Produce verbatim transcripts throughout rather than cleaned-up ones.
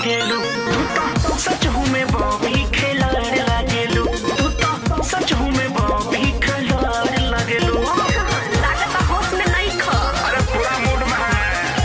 लागेलू तू तो सच हूँ मैं बॉबी खिलाड़ लागेलू तू तो सच हूँ मैं बॉबी खिलाड़ लागेलू लागता होश में नहीं खा। अरे पूरा मूड में है।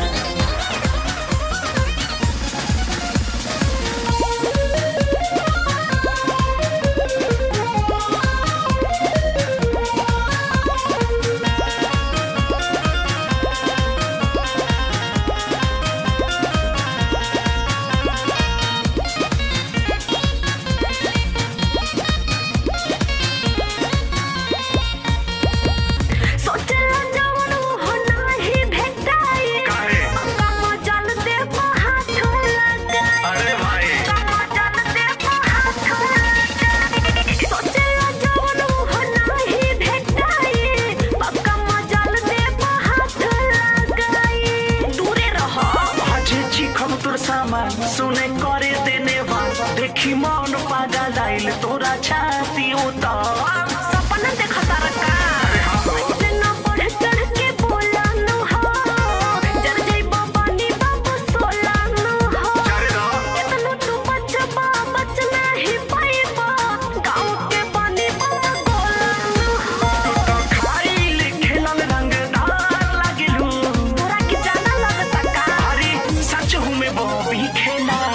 सुने करे देने वाला देखी मन पागल आइल तोरा छाती उतार सपना देखता रखा ऐसे ना बढ़ चढ़ के बोला न हो जर जई बाबानी बाबू सोला न हो इतना तू बचबा बच नहीं पाइबा गाँव के बानी बाबा गोला न हो तो खाइल खेलल रंगदार लागिलू तोरा के जाना लगता का अरे सच हूँ मैं बॉबी खेला